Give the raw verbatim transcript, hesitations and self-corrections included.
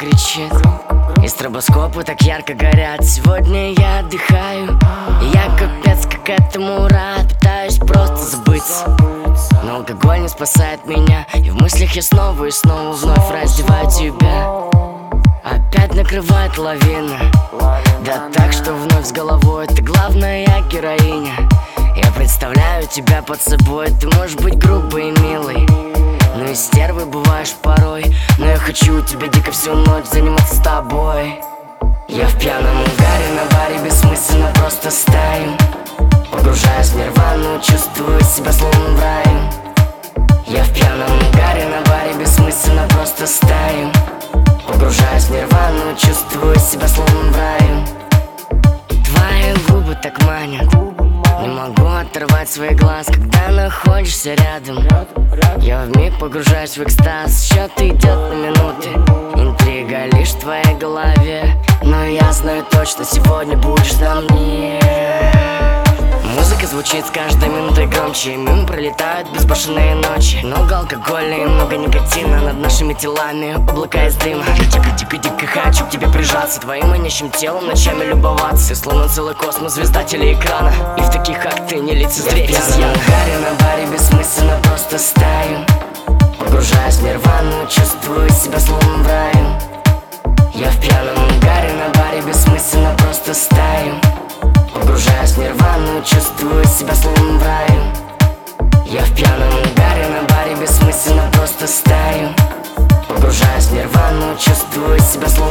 кричит, и стробоскопы так ярко горят. Сегодня я отдыхаю, и я капец как этому рад. Пытаюсь просто забыться, но алкоголь не спасает меня, и в мыслях я снова и снова вновь раздеваю тебя. Опять накрывает лавина, да так, что вновь с головой ты главная героиня. Я представляю тебя под собой, ты можешь быть грубой и милой, ну и стервой бываешь порой. Но я хочу тебя дико всю ночь заниматься с тобой. Я в пьяном угаре на баре бессмысленно просто стою, погружаясь в нирвану, чувствую себя словно в раю. Я в пьяном угаре на баре бессмысленно просто стою, погружаясь в нирвану, чувствую себя словно в раю. Твои губы так манят, не могу оторвать свои глаз, когда находишься рядом. Я вмиг погружаюсь в экстаз, счет идет на минуты. Интрига лишь в твоей голове, но я знаю точно, сегодня будешь на мне. Музыка звучит с каждой минутой громче, мимо пролетают безбашенные ночи. Много алкоголя и много никотина над нашими телами, облака из дыма. Я дико-дико-дико хочу к тебе прижаться, твоим манящим телом ночами любоваться. И словно целый космос, звезда телеэкрана, и в таких, как ты, не лица встретиться. Я в баре на баре бессмысленно просто стою, погружаясь в нирвану, чувствую себя словно в раю. Я в пьяном угаре на баре бессмысленно просто стою, погружаясь в нирвану, чувствую себя словно в раю. Я в пьяном угаре на баре бессмысленно просто стою, погружаясь в нирвану, чувствую себя словно